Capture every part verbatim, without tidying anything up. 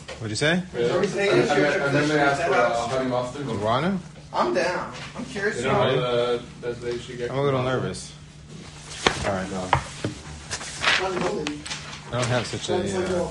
What'd you say? Really? Are we saying And it's then your and then they ask for traditional uh, honey mustard. You want to? I'm down. I'm curious. You to know know. uh, that they should get. I'm a little nervous. All right, no. I don't have such a. Uh,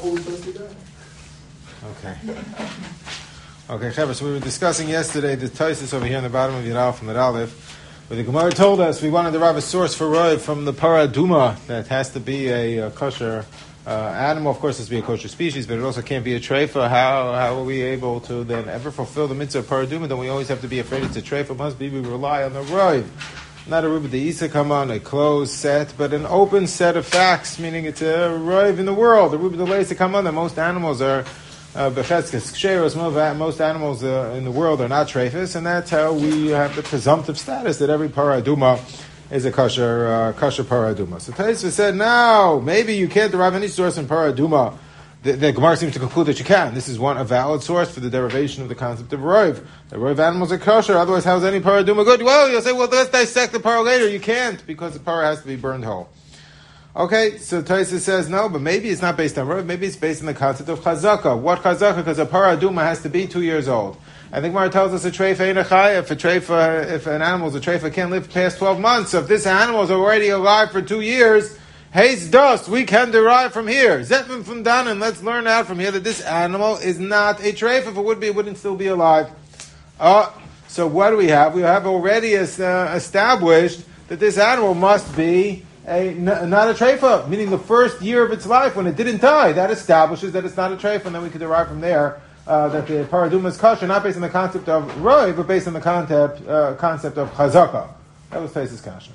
okay. Okay, Chaver, so we were discussing yesterday the Taisus over here in the bottom of Yud from the Aleph, where the Gemara told us we wanted to have a source for Roy from the Paraduma that has to be a, a kosher uh, animal. Of course, it has to be a kosher species, but it also can't be a treifa. How how are we able to then ever fulfill the mitzvah of Paraduma? Then we always have to be afraid it's a treifa. It must be we rely on the Roy. Not a Ruba de Isa come on, a closed set, but an open set of facts, meaning it's a Roiv in the world. The Ruba de Leisa come on, that most animals are Becheskes Ksheros, most animals uh, in the world are not treifas, and that's how we have the presumptive status that every paraduma is a kosher uh, kosher paraduma. So Taisva said, no, maybe you can't derive any source in paraduma. The, the Gemara seems to conclude that you can. This is one a valid source for the derivation of the concept of roiv. The roiv animals are kosher, otherwise how is any paraduma good? Well, you'll say, well, let's dissect the para later. You can't, because the para has to be burned whole. Okay, so Taisa says no, but maybe it's not based on Rav, maybe it's based on the concept of Chazaka. What Chazaka? Because a paraduma has to be two years old. I think Mara tells us a treifa ain't a chaya. If a treifa, if an animal's a treifa, can't live past twelve months. So if this animal is already alive for two years, hates dust, we can derive from here. Zetman from Danan, let's learn out from here that this animal is not a treifa. If it would be, it wouldn't still be alive. Uh, so what do we have? We have already uh, established that this animal must be A, n- not a treifa, meaning the first year of its life when it didn't die, that establishes that it's not a treifa, and then we could derive from there uh, that the paraduma is kosher, not based on the concept of roi, but based on the concept uh, concept of chazaka. That was Taisus Kasha.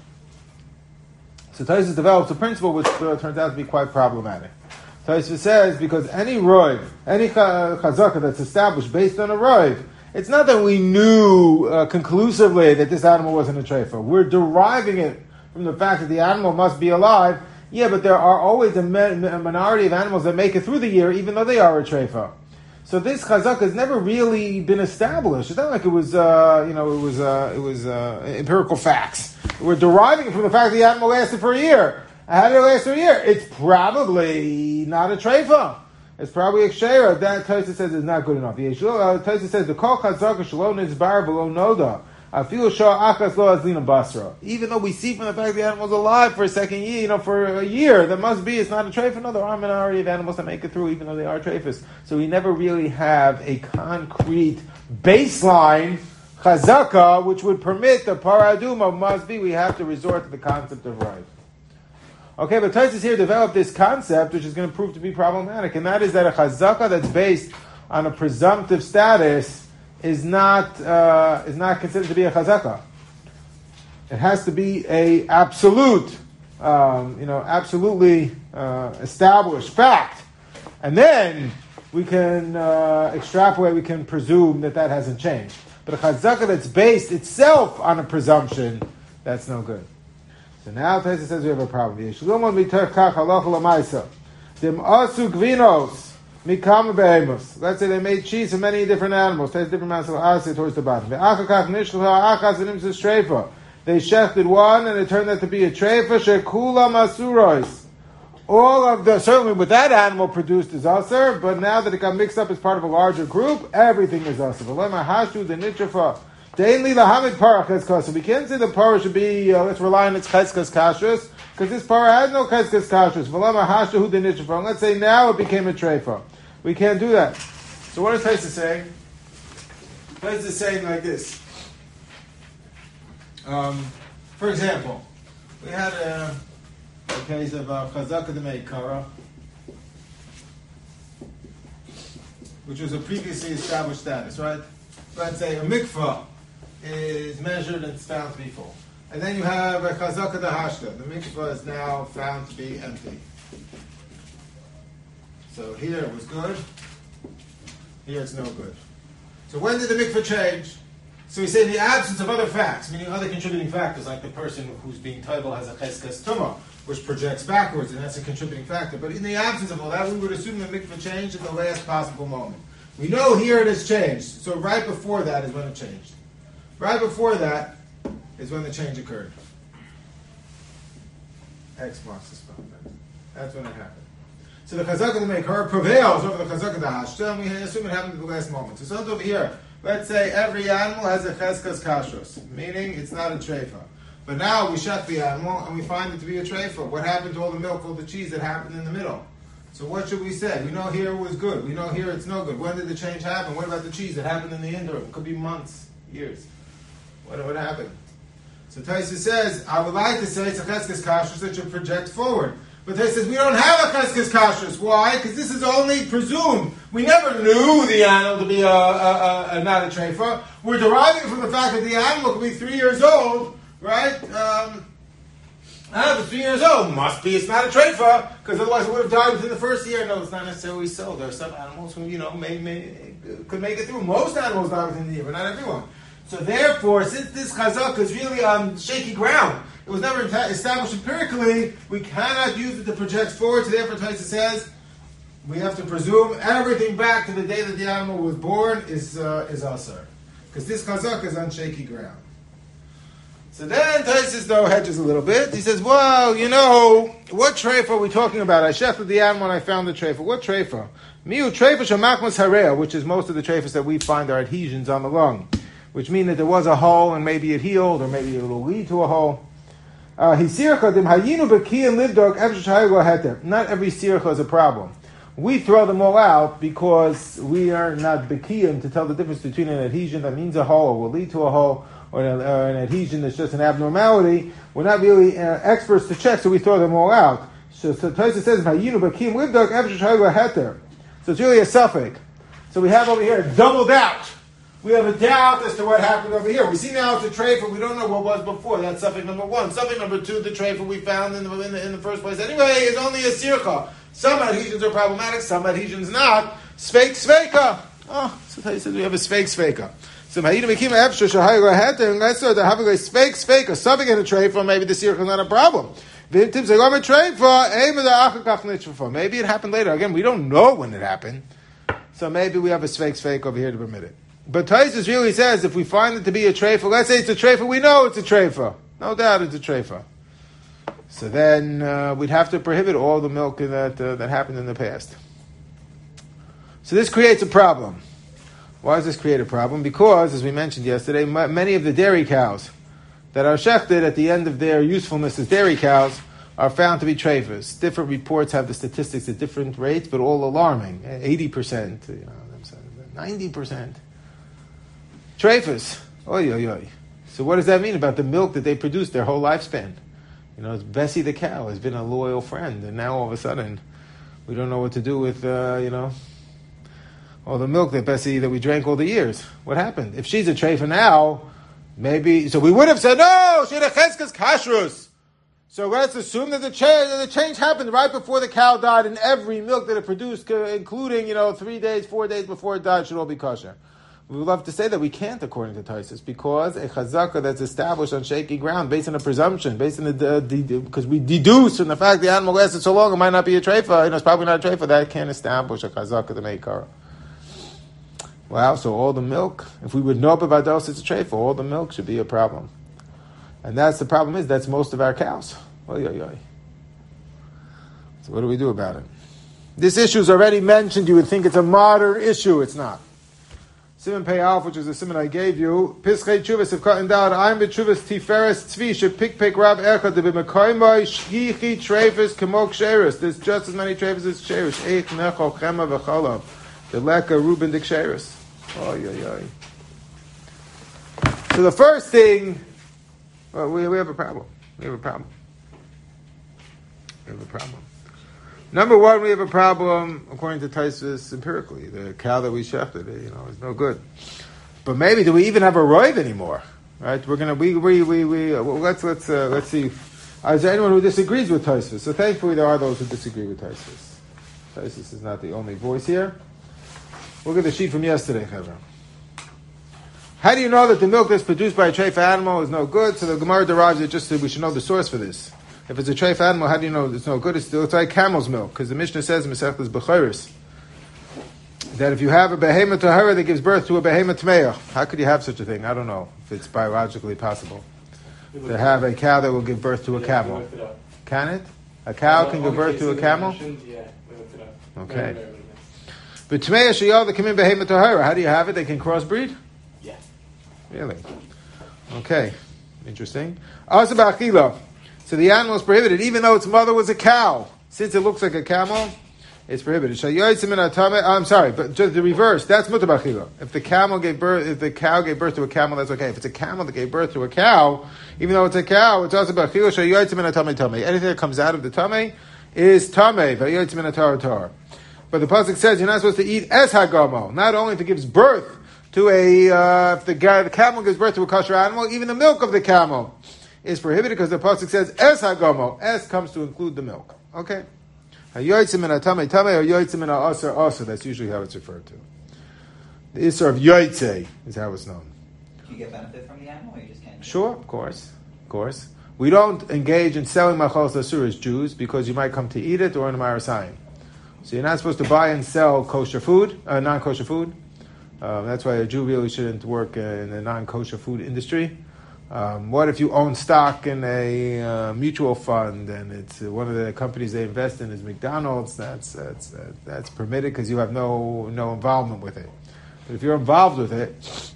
So Taisus develops a principle which uh, turns out to be quite problematic. Taisus says because any roi, any chazaka that's established based on a roi, it's not that we knew uh, conclusively that this animal wasn't a treifa. We're deriving it from the fact that the animal must be alive. Yeah, but there are always a, min- a minority of animals that make it through the year, even though they are a treifa. So this chazaka has never really been established. It's not like it was, uh, you know, it was, uh, it was uh, empirical facts. We're deriving it from the fact that the animal lasted for a year. How did it last for a year? It's probably not a treifa. It's probably a kshera. That Taisa says is not good enough. The uh, Taisa says the kol chazaka shalom nizbar below noda. Even though we see from the fact the animal's alive for a second year, you know, for a year, that must be, it's not a treifa. No, there are a minority of animals that make it through, even though they are treifas. So we never really have a concrete baseline chazaka, which would permit the paraduma must be. We have to resort to the concept of right. Okay, but Taisus here developed this concept, which is going to prove to be problematic, and that is that a chazaka that's based on a presumptive status is not uh, is not considered to be a chazaka. It has to be a absolute, um, you know, absolutely uh, established fact, and then we can uh, extrapolate. We can presume that that hasn't changed. But a chazaka that's based itself on a presumption, that's no good. So now Taisa says we have a problem. Mikama behemoth. Let's say they made cheese from many different animals. Tastes different amounts of acid towards the bottom. They shechted one and it turned out to be a treifa shekula masuros. All of the, certainly what that animal produced is aser, but now that it got mixed up as part of a larger group, everything is aser. So we can't say the para should be, uh, let's rely on its cheskas kashrus, because this para has no cheskas kashrus. Let's say now it became a treifa. We can't do that. So what is Taisa saying? Taisa is saying like this. Um, for example, we had a, a case of uh, chazaka de meikara, which was a previously established status, right? Let's say a mikvah is measured and it's found to be full. And then you have a chazaka de hashta. The mikvah is now found to be empty. So here it was good. Here it's no good. So when did the mikvah change? So we say in the absence of other facts, meaning other contributing factors, like the person who's being titled has a cheskas tumah, which projects backwards, and that's a contributing factor. But in the absence of all that, we would assume the mikvah changed at the last possible moment. We know here it has changed. So right before that is when it changed. Right before that is when the change occurred. X marks the spot. That's when it happened. So the chazaka to make her prevails over the chazaka to hashta, and we assume it happened at the last moment. So something over here, let's say every animal has a cheskas kashrus, meaning it's not a treifa. But now we shut the animal and we find it to be a treifa. What happened to all the milk, all the cheese that happened in the middle? So what should we say? We know here it was good. We know here it's no good. When did the change happen? What about the cheese that happened in the interim? It could be months, years. What would happen? So Taisa says, I would like to say it's a cheskes kashrus that should project forward. But Taisa says, we don't have a cheskes kashrus. Why? Because this is only presumed. We never knew the animal to be a, a, a, a not a treifa. We're deriving from the fact that the animal could be three years old, right? Um, Ah, if it's three years old, must be it's not a treifa, because otherwise it would have died within the first year. No, it's not necessarily so. There are some animals who, you know, may, may, could make it through. Most animals die within the year, but not everyone. So therefore, since this chazak is really on shaky ground, it was never established empirically, we cannot use it to project forward. So therefore, Taisa says, we have to presume everything back to the day that the animal was born is uh, is asar. Because this chazak is on shaky ground. So then Taisus though hedges a little bit. He says, well, you know, what treifa are we talking about? I shechted the animal and I found the treifa. What treifa? Miu treifa shamachmas hareah, which is most of the treifas that we find are adhesions on the lung, which mean that there was a hole and maybe it healed or maybe it will lead to a hole. Uh, not every sircha is a problem. We throw them all out because we are not bekiyim to tell the difference between an adhesion that means a hole or will lead to a hole, or an, or an adhesion that's just an abnormality. We're not really uh, experts to check, so we throw them all out. So, so Taisa says, so it's really a suffix. So we have over here double doubt. We have a doubt as to what happened over here. We see now it's a treifa. We don't know what was before. That's suffix number one. Suffix number two, the treifa we found in the, in the, in the first place. Anyway, is only a sircha. Some adhesions are problematic, some adhesions not. Sveik sveika. Oh, so Taisa says we have a sveik sveika. So Ma'ida Mekima Efsha Shahayra Heta, unless they're having a fake, fake, or something in a treifa, maybe the circle is not a problem. Maybe it happened later. Again, we don't know when it happened. So maybe we have a fake, fake over here to permit it. But Taisus really says, if we find it to be a treifa, let's say it's a treifa, we know it's a treifa. No doubt it's a treifa. So then uh, we'd have to prohibit all the milk that, uh, that happened in the past. So this creates a problem. Why does this create a problem? Because, as we mentioned yesterday, m- many of the dairy cows that are shechted at the end of their usefulness as dairy cows are found to be treifas. Different reports have the statistics at different rates, but all alarming. eighty percent, you know, ninety percent. Treifas. Oy, oy, oy. So what does that mean about the milk that they produce their whole lifespan? You know, Bessie the cow has been a loyal friend, and now all of a sudden, we don't know what to do with, uh, you know, all the milk that Bessie, that we drank all the years. What happened? If she's a treifa now, maybe, so we would have said, no, she had a cheskes kashrus. So let's assume that the, cha- the change happened right before the cow died, and every milk that it produced, including, you know, three days, four days before it died, should all be kosher. We would love to say that we can't, according to Taisus, because a chazaka that's established on shaky ground, based on a presumption, based on the, the, the because we deduce from the fact the animal lasted so long, it might not be a treifa, you know, it's probably not a treifa, that can't establish a chazaka to make kara. Wow, so all the milk, if we would know about those, it's a treifa, all the milk should be a problem. And that's the problem is, that's most of our cows. Oy, oy, oy. So what do we do about it? This issue is already mentioned. You would think it's a modern issue. It's not. Simon Pei Alf, which is the simon I gave you. Pischei Chuvas of Cotton Down. I'm B'Chuvas Tiferes Tzvi. Shepik Pik Rav Echad. The B'Mekoymoi Shgichi Treifes Kemok Sheris. There's just as many treifes as Sheris. Eich Necho Chema V'Cholav. The Leka Ruben Dik Sheris. Oy, oy, oy. So the first thing, well, we, we have a problem. We have a problem. We have a problem. Number one, we have a problem, according to Taisus, empirically. The cow that we shechted, you know, is no good. But maybe, do we even have a roiv anymore? Right? We're gonna, we, we, we, we well, let's, let's, uh, let's see. Uh, is there anyone who disagrees with Taisus? So thankfully there are those who disagree with Taisus. Taisus is not the only voice here. Look at the sheet from yesterday, Chevron. How do you know that the milk that's produced by a treifa animal is no good? So the Gemara derives it just that we should know the source for this. If it's a treifa animal, how do you know it's no good? It's still it's like camel's milk, because the Mishnah says in Masechtas Bechoros that if you have a behema tahara that gives birth to a behema tmeah, how could you have such a thing? I don't know if it's biologically possible to have a cow that will give birth to a camel. Can it? A cow can give birth to a camel? Yeah, Okay. But Tmei Sheyal the Kamim Behemoth Tahara. How do you have it? They can crossbreed? Yeah. Really? Okay. Interesting. Also Ba'achila. So the animal is prohibited, even though its mother was a cow. Since it looks like a camel, it's prohibited. I'm sorry, but just the reverse. That's mutar b'achila. If the camel gave birth, if the cow gave birth to a camel, that's okay. If it's a camel that gave birth to a cow, even though it's a cow, it's also b'achila. Anything that comes out of the tummy is tamei. But the pasuk says you're not supposed to eat es hagamo. Not only if it gives birth to a, uh, if the, guy, the camel gives birth to a kosher animal, even the milk of the camel is prohibited because the pasuk says es hagamo. Es comes to include the milk. Okay. Hayoytzim in a tame tame or yoytzim in a aser aser. That's usually how it's referred to. The isser of yoytze is how it's known. Do you get benefit from the animal, or you just can't? Sure, of course, of course. We don't engage in selling machalos asur as Jews because you might come to eat it or in a marasayim. So you're not supposed to buy and sell kosher food, uh, non-kosher food. Um, that's why a Jew really shouldn't work in the non-kosher food industry. Um, what if you own stock in a uh, mutual fund and it's uh, one of the companies they invest in is McDonald's? That's that's uh, that's permitted because you have no no involvement with it. But if you're involved with it,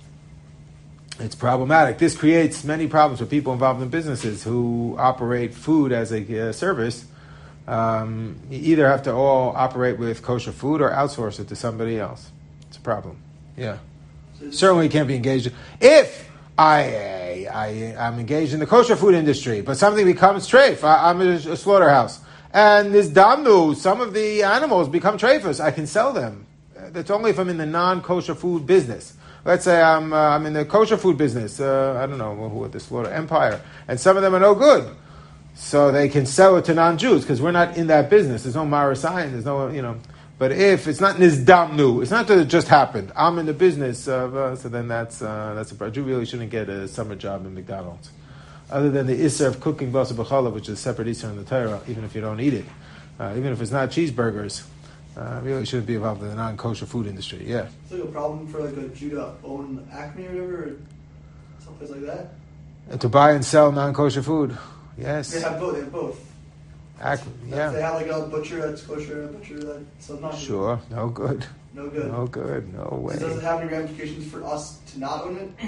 it's problematic. This creates many problems for people involved in businesses who operate food as a uh, service. Um, you either have to all operate with kosher food or outsource it to somebody else. It's a problem. Yeah, certainly can't be engaged if. I, I, I'm engaged in the kosher food industry, but something becomes treif. I, I'm a, a slaughterhouse. And this damnu, some of the animals become treifus. I can sell them. That's only if I'm in the non-kosher food business. Let's say I'm, uh, I'm in the kosher food business. Uh, I don't know who at the slaughter empire. And some of them are no good. So they can sell it to non-Jews because we're not in that business. There's no marasayan. There's no, you know. But if it's not nizdamnu, it's not that it just happened. I'm in the business, of, uh, so then that's uh, that's a Jew really shouldn't get a summer job in McDonald's. Other than the isser of cooking basa b'chala, which is a separate isser in the Torah, even if you don't eat it, uh, even if it's not cheeseburgers, uh, really shouldn't be involved in the non-kosher food industry. Yeah. It's like a problem for like a Jew to own Acme or whatever, or someplace like that. And to buy and sell non-kosher food, yes. They have both. They have both. Ac- yeah. They have like a butcher that's kosher, a butcher that's not. Sure, no good. No good. No good. No way. So does it have any ramifications for us to not own it?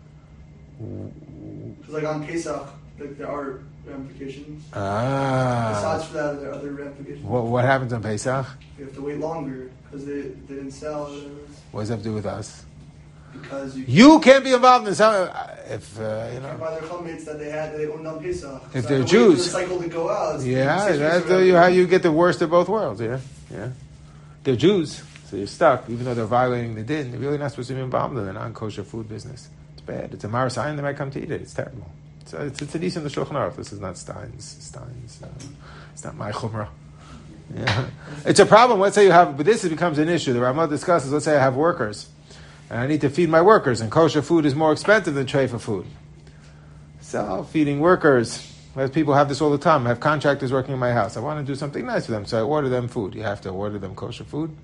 Because like on Pesach, like there are ramifications. Ah. Besides for that, are there other ramifications? What What happens on Pesach? You have to wait longer because they, they didn't sell. What does that have to do with us? Because you, you can't be involved in some. If uh, you know, by their chummates that they had, that they owned on Pesach. If so they're the Jews, the cycle to go out. Yeah, that's the, you, how you get the worst of both worlds. Yeah, yeah. They're Jews, so you're stuck. Even though they're violating the din, they're really not supposed to be involved in the non-kosher food business. It's bad. It's a marasayan. They might come to eat it. It's terrible. So it's it's a decent Shulchan Aruch. This is not Stein's. Stein's. Uh, it's not my chumrah. Yeah, it's a problem. Let's say you have, but this becomes an issue. The Ramah discusses. Let's say I have workers. And I need to feed my workers, and kosher food is more expensive than treifa food. So, feeding workers, as people have this all the time. I have contractors working in my house. I want to do something nice for them, so I order them food. You have to order them kosher food.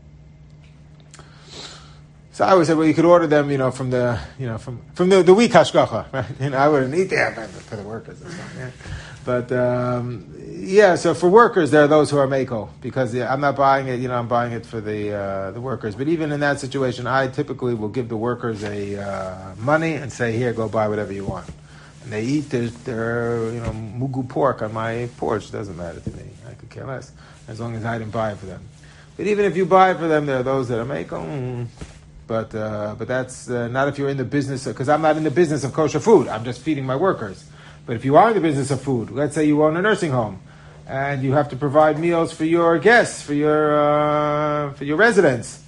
So I always said, well, you could order them, you know, from the, you know, from from the, the week hashgacha, right? You know, I wouldn't eat that for the workers. That's fine, yeah. But um, yeah, so for workers, there are those who are mako because yeah, I'm not buying it. You know, I'm buying it for the uh, the workers. But even in that situation, I typically will give the workers a uh, money and say, "Here, go buy whatever you want." And they eat their, their you know mugu pork on my porch. It doesn't matter to me. I could care less as long as I didn't buy it for them. But even if you buy it for them, there are those that are mako. Mm, but uh, but that's uh, not if you're in the business because I'm not in the business of kosher food. I'm just feeding my workers. But if you are in the business of food, let's say you own a nursing home, and you have to provide meals for your guests, for your uh, for your residents,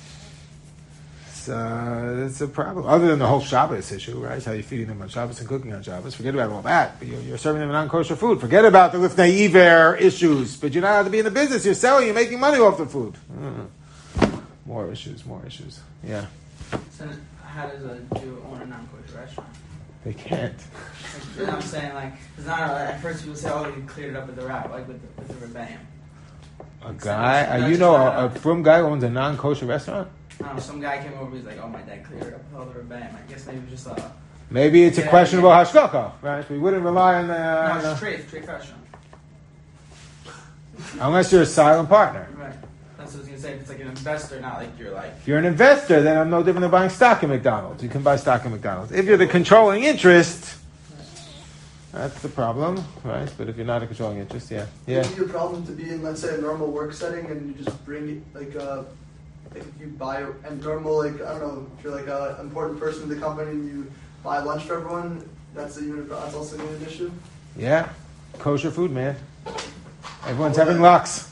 so it's a problem. Other than the whole Shabbos issue, right? How you're feeding them on Shabbos and cooking on Shabbos. Forget about all that. But you're, you're serving them non-kosher food. Forget about the lifnei iver issues. But you're not allowed to be in the business. You're selling. You're making money off the food. Mm. More issues. More issues. Yeah. So how does a Jew own a non-kosher restaurant? They can't. You know what I'm saying? Like, it's not, at first people say, oh, you cleared it up with the rat, like with the, with the rebellion. A guy, uh, you know, a, a frum guy owns a non-kosher restaurant? I don't know, some guy came over, he's like, oh, my dad cleared it up with all the rebellion. I guess maybe it was just a... Maybe it's a questionable hashgacha, right? We wouldn't rely on the... Uh, no, it's trade, trade restaurant. Unless you're a silent partner. Right. That's what I was gonna say. If it's like an investor, not like you're like. If you're an investor, then I'm no different than buying stock in McDonald's. You can buy stock in McDonald's. If you're the controlling interest, that's the problem, right? But if you're not a controlling interest, yeah, yeah. Would it be a problem to be in, let's say, a normal work setting and you just bring it, like, uh, like if you buy a and normal, like, I don't know, if you're like an important person in the company and you buy lunch for everyone, that's, a unit, that's also going to be an issue? Yeah, kosher food, man. Everyone's having lox.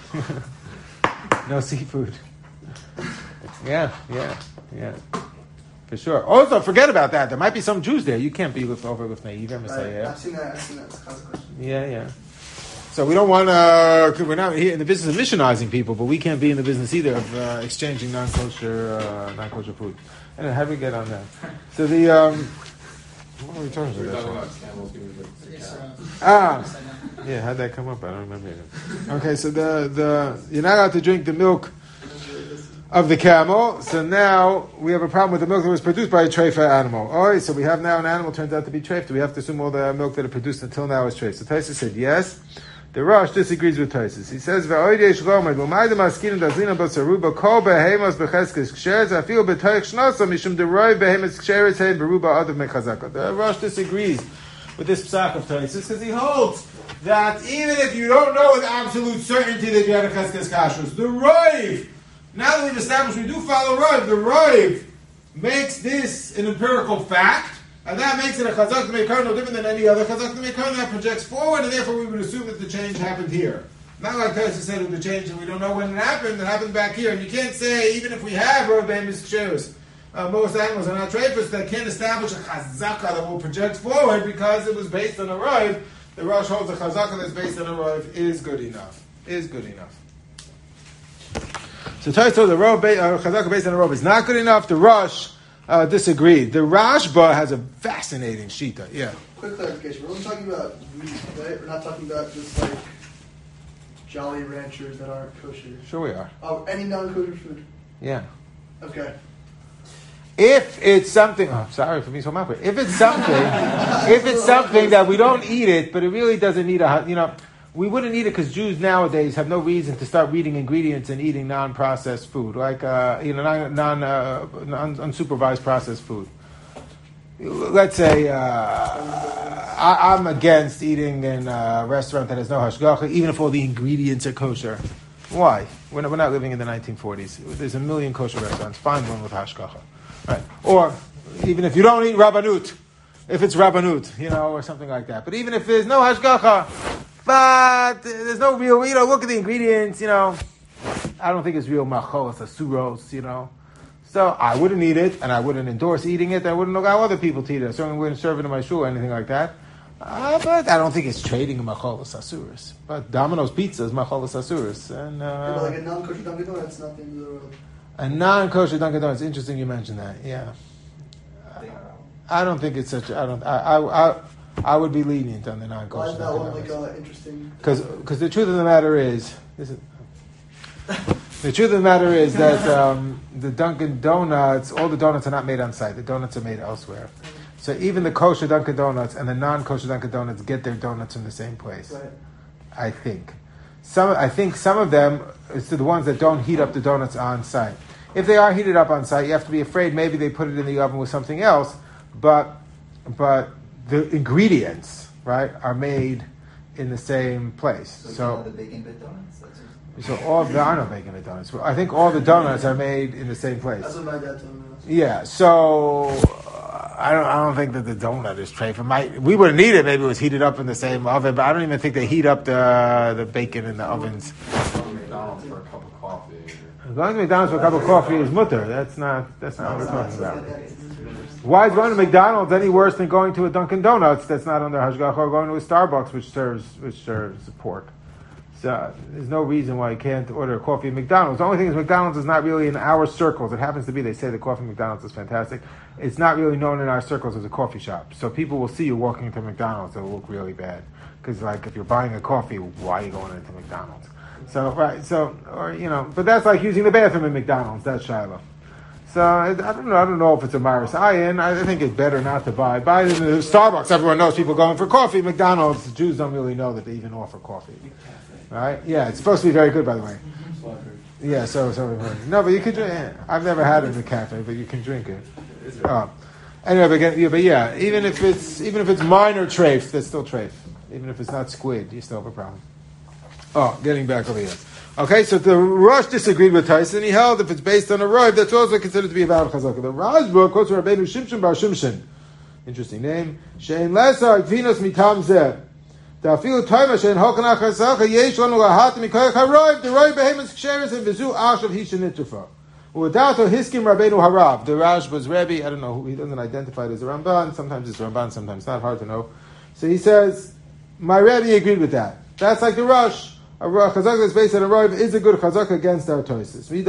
No seafood. Yeah, yeah, yeah. For sure. Also, forget about that. There might be some Jews there. You can't be lift over with me. Right. I've seen that. I've seen that. It's a consequence. Yeah, yeah. So we don't want to. We're not here in the business of missionizing people, but we can't be in the business either of uh, exchanging non-kosher, uh, non-kosher food. And how do we get on that? So the. Um, what are we talking We're about? talking about camels giving birth to Yes, cows. uh, Ah, yeah. How'd that come up? I don't remember. Okay, so the the you're not allowed to drink the milk of the camel. So now we have a problem with the milk that was produced by a treifa animal. All right, so we have now an animal turns out to be treif. Do we have to assume all the milk that it produced until now is treif? So Tosfos said yes. The Rosh disagrees with Tosfos. He says, "Va'odesh lomed l'mayde maskinin dazlina basaruba kol behemos becheskes ksheres afil b'toich shnosa mishum deroi behemos ksheres heim beruba adav mechazaka." The Rosh disagrees with this psak of Tosfos because he holds that even if you don't know with absolute certainty that you have a cheskes kashrus, the Roiv, now that we've established we do follow Roiv, the Roiv makes this an empirical fact, and that makes it a chazak meikar no different than any other chazak meikar that projects forward, and therefore we would assume that the change happened here. Not like Tosfos said with the change, and we don't know when it happened, it happened back here. And you can't say, even if we have Roiv behemis ksheres, uh, most animals are not treifus, that can't establish a chazaka that will project forward because it was based on a Roiv. The Rosh holds a chazaka that's based on a Roiv is good enough. Is good enough. So Tosfos, the Roiv uh, chazaka based on a Roiv is not good enough. The Rosh uh, disagreed. The Rashba has a fascinating shita. Yeah. Quick clarification. We're only talking about meat, right? We're not talking about just like Jolly Ranchers that aren't kosher. Sure we are. Oh, any non-kosher food. Yeah. Okay. If it's something, oh, sorry for being so awkward. If it's something, if it's something that we don't eat it, but it really doesn't need a, you know, we wouldn't eat it because Jews nowadays have no reason to start reading ingredients and eating non-processed food, like uh, you know, non, non, uh, non unsupervised processed food. Let's say uh, I, I'm against eating in a restaurant that has no hashgacha, even if all the ingredients are kosher. Why? We're not, we're not living in the nineteen forties. There's a million kosher restaurants. Find one with hashgacha. Right. Or even if you don't eat Rabbanut, if it's Rabbanut, you know, or something like that. But even if there's no hashgacha, but there's no real, you know, look at the ingredients, you know, I don't think it's real macholos, asuros, you know. So I wouldn't eat it, and I wouldn't endorse eating it. I wouldn't allow other people to eat it. I certainly wouldn't serve it in my shul or anything like that. Uh, but I don't think it's trading in macholos asuros. But Domino's Pizza is macholos asuros. And, uh, Yeah, but like a non-kosher Dunkin' Donuts, not the end of the world. a non-kosher Dunkin' Donuts. Interesting you mentioned that. Yeah. I don't think it's such. I don't. I. I. I, I would be lenient on the non-kosher. Why is that one Dunkin' like Donuts. uh, interesting? Because the truth of the matter is, this is the truth of the matter is that um, the Dunkin' Donuts, all the donuts are not made on site. The donuts are made elsewhere. So even the kosher Dunkin' Donuts and the non-kosher Dunkin' Donuts get their donuts from the same place. Right. I think. Some. I think some of them, it's the ones that don't heat up the donuts on site. If they are heated up on site, you have to be afraid maybe they put it in the oven with something else, but but the ingredients, right, are made in the same place. So, So, you know the bacon bit donuts? That's what- so all there are no bacon bit donuts. I think all the donuts are made in the same place. That's what my dad told me. Yeah. So uh, I don't. I don't think that the donut is tray for my. We wouldn't need it. Maybe it was heated up in the same oven, but I don't even think they heat up the the bacon in the ovens. Go to McDonald's for a cup of coffee. Going to McDonald's for a cup of coffee is mutter. That's not. That's not what we're talking about. Why is going to McDonald's any worse than going to a Dunkin' Donuts that's not under hashgacha, or going to a Starbucks which serves which serves pork? So there's no reason why you can't order a coffee at McDonald's. The only thing is McDonald's is not really in our circles. It happens to be they say the coffee at McDonald's is fantastic. It's not really known in our circles as a coffee shop. So people will see you walking into McDonald's. It'll look really bad because like if you're buying a coffee, why are you going into McDonald's? So right, so or you know, but that's like using the bathroom at McDonald's. That's Shiloh. So I don't know. I don't know if it's a Maris Ayin. I think it's better not to buy. Buy it in the Starbucks. Everyone knows people going for coffee. McDonald's, the Jews don't really know that they even offer coffee. Right? Yeah, it's supposed to be very good, by the way. Yeah, so so no, but you can drink. I've never had it in a cafe, but you can drink it. Uh, anyway, but, again, yeah, but yeah, even if it's even if it's minor treif, that's still treif. Even if it's not squid, you still have a problem. Oh, getting back over here. Okay, so the Rosh disagreed with Tyson. He held if it's based on a roiv, that's also considered to be a valid chazaka. The Rashba quotes Rabbeinu Shimshon Bar Shimshon. Interesting name. Shein lesar gvinos mitam zeh. Da'afilu toima shein hokan achazaka yesh lanu lahat mikoyach haroiv. The roiv behemoth ksheres and vizu ashav hishin nitrufa. U'adato hiskim Rabbeinu harav. The Rashba's Rebbe, I don't know who, he doesn't identify it as a Ramban. Sometimes it's Ramban, sometimes not. Hard to know. So he says, my Rebbe agreed with that. That's like the Rosh. A chazaka that's based on a roiv is a good chazaka against our toises. So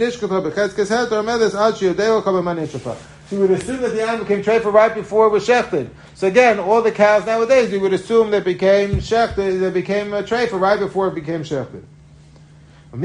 you would assume that the animal became treifa right before it was shechted. So again, all the cows nowadays, you would assume that became shechted, that became a treifa right before it became shechted. But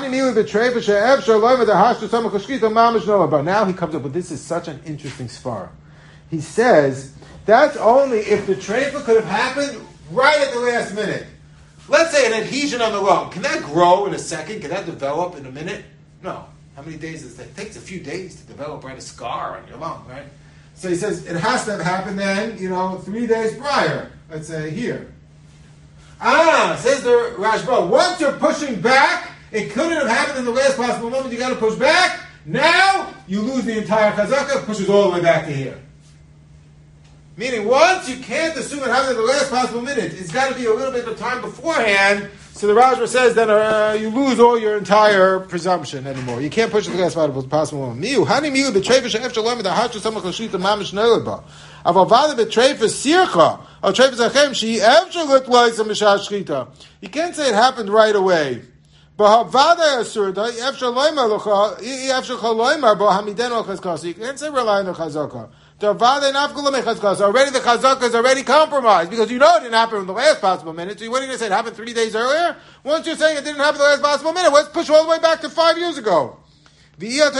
now he comes up with, this is such an interesting svar. He says, that's only if the treifa could have happened right at the last minute. Let's say an adhesion on the lung. Can that grow in a second? Can that develop in a minute? No. How many days does it take? It takes a few days to develop, right, a scar on your lung, right? So he says it has to have happened then, you know, three days prior. Let's say here. Ah, says the Rashba, once you're pushing back, it couldn't have happened in the last possible moment. You got to push back. Now you lose the entire chazaka. Pushes all the way back to here. Meaning, once you can't assume it happened at the last possible minute, it's got to be a little bit of time beforehand. So the Rashba says that uh, you lose all your entire presumption anymore. You can't push it to the last possible moment. Miu, hani miu betreifa she'ef shalom the hashu samach l'shita mamish neileba. Aval vada betreifa sircha al treifa zachem she'ef shalut loisa mishah shchita. You can't say it happened right away. But vada asurda ef shaloima locha ef shaloima bo hamiden al chazkasi. You can't say rely on the chazaka. Already the chazaka is already compromised because you know it didn't happen in the last possible minute. So what are you going to say? It happened three days earlier? Once you're saying it didn't happen in the last possible minute, let's push all the way back to five years ago. We don't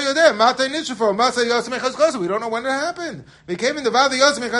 know when it happened. We came in the valley. We don't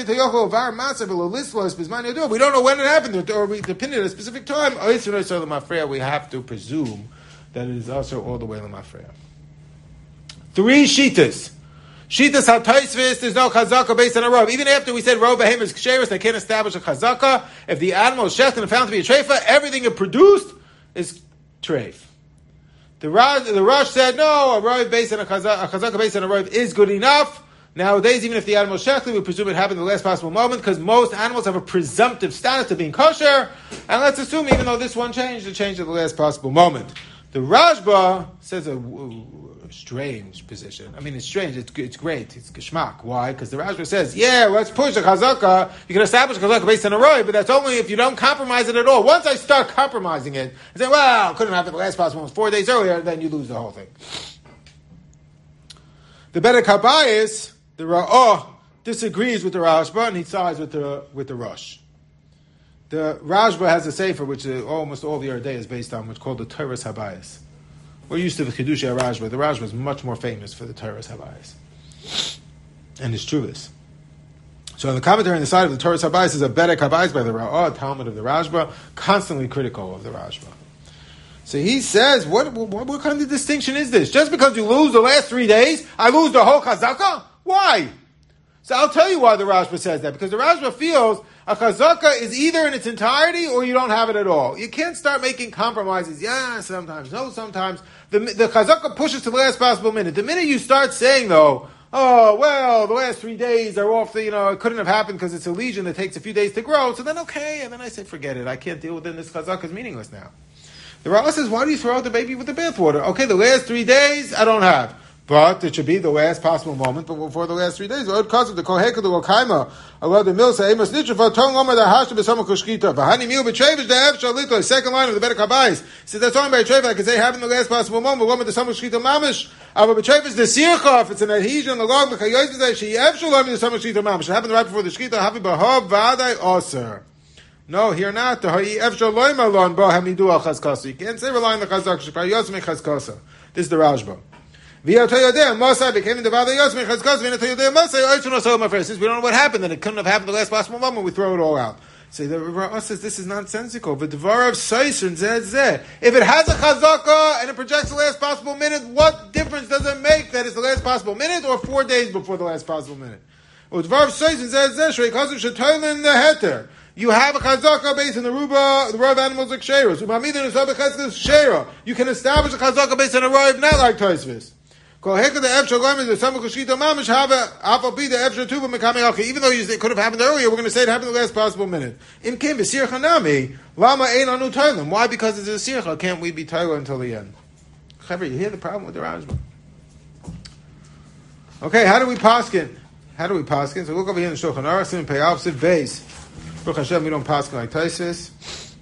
know when it happened, or we depending on a specific time. We have to presume that it is also all the way lemafreya. Three shitas. Shitas ha-taisvis, there's no chazaka based on a robe. Even after we said robe behem is ksheris, they can't establish a chazaka. If the animal is shechted and found to be a treifa, everything it produced is treif. The Rosh, the Rosh said, no, a robe based on a chazaka, a chazaka based on a robe is good enough. Nowadays, even if the animal is shechted, we presume it happened in the last possible moment, because most animals have a presumptive status of being kosher, and let's assume even though this one changed, it changed at the last possible moment. The Rashba says a strange position. I mean, it's strange. It's it's great. It's geschmack. Why? Because the Rashba says, yeah, let's push the chazaka. You can establish a chazaka based on a roy, but that's only if you don't compromise it at all. Once I start compromising it, and say, well, couldn't happen the last possible one was four days earlier, then you lose the whole thing. The Bedek Habayis, the Ra'ah, disagrees with the Rashba, and he sides with the with the Rosh. The Rashba has a sefer, which uh, almost all the Yardei is based on, which is called the Torah's Habayis. We're used to the Chidushei Rashba. The Rashba is much more famous for the Torah's Habayis. And it's true this. So in the commentary on the side of the Torah's Habayis is a Bedek Habayis by the Ra'ah, Talmud of the Rashba, constantly critical of the Rashba. So he says, what, what, what kind of distinction is this? Just because you lose the last three days, I lose the whole chazaka? Why? So I'll tell you why the Rashba says that. Because the Rashba feels a chazaka is either in its entirety or you don't have it at all. You can't start making compromises. Yeah, sometimes. No, sometimes. The, the chazaka pushes to the last possible minute. The minute you start saying, though, oh, well, the last three days are off the, you know, it couldn't have happened because it's a lesion that takes a few days to grow. So then, okay. And then I say, forget it. I can't deal with it. This chazaka is meaningless now. The Rambam says, why do you throw out the baby with the bathwater? Okay, the last three days, I don't have. But it should be the last possible moment, but before the last three days. The cause of the koheka the lokaima, Allah the milsa amos nitrafa tong omer the hashta besama kushkita v'hani mil b'trevish the ev shalito. Second line of the Bedek Habayis says that's only by trevish. I can say having the last possible moment. Woman the sama kushkita mamish. Ava b'trevish the sircha. If it's an adhesion on the log b'chayoyz b'zay she ev shalom the sama kushkita mamish. It happened right before the shkita. Havi b'hav v'adai oser. No, here not. The ha'i ev shalom alon ba hamidu al chazkasa. You can't say rely on the chazak. Shepar yosmei chazkasa. This is the Rashba. Masai became the Vada Yosmi, Chazkos, Vinatoyodea Masai, Oichunosoma. Since we don't know what happened, then it couldn't have happened the last possible moment, we throw it all out. So the Rambam says this is nonsensical. But Dvarav Seisun Zeh. If it has a chazaka and it projects the last possible minute, what difference does it make that it's the last possible minute or four days before the last possible minute? Well, Dvarav Seisun Zeh Zeh Shreikazu Shetoilin the Heter. You have a chazaka based on the ruba, the row of animals like sheros. You can establish a chazaka based on a row of not like Tosfos. Even though it could have happened earlier, we're going to say it happened the last possible minute. Why? Because it's a sircha. Can't we be Torah until the end? You hear the problem with the Rajma. Okay, how do we paskin? How do we paskin? So look over here in the Shulchan Aruch and pay opposite base. Baruch Hashem, we don't paskin like Tosfos.